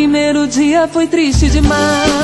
primeiro dia foi triste demais.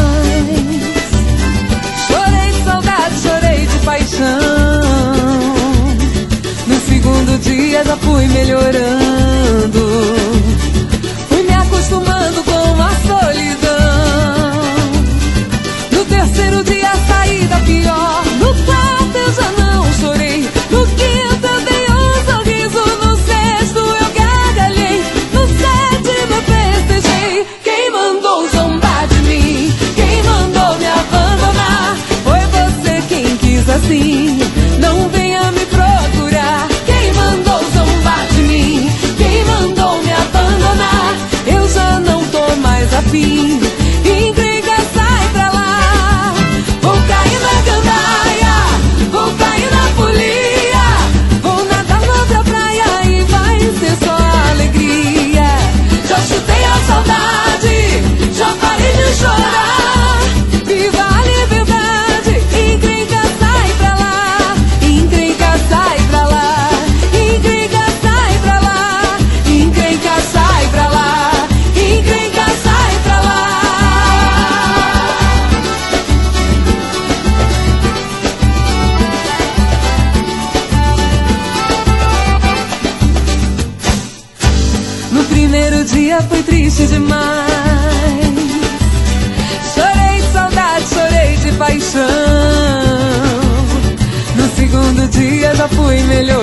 Chorei de saudade, chorei de paixão. No segundo dia já fui melhorando. Fui me acostumando com a solidão. No terceiro dia saí da pior. No quarto eu já não chorei. No quinto eu dei um sorriso. No sexto eu gargalhei. No sétimo eu festejei. Quem mandou zombar de mim? Quem mandou me abandonar? Foi você quem quis assim. Não venha me procurar. Quem mandou zombar de mim? Quem mandou me abandonar? Eu já não tô mais afim. Intriga, sai pra lá. Vou cair na gandaia, vou cair na folia. Vou nadar na outra praia e vai ser só alegria. Já chutei a saudade, já parei de chorar. Viva a liberdade, encrenca, sai pra lá. Encrenca, sai pra lá. Encrenca, sai pra lá. Encrenca, sai pra lá. Encrenca, sai pra lá. No primeiro dia foi triste demais. Chorei de saudade, chorei de paixão. No segundo dia já fui melhor.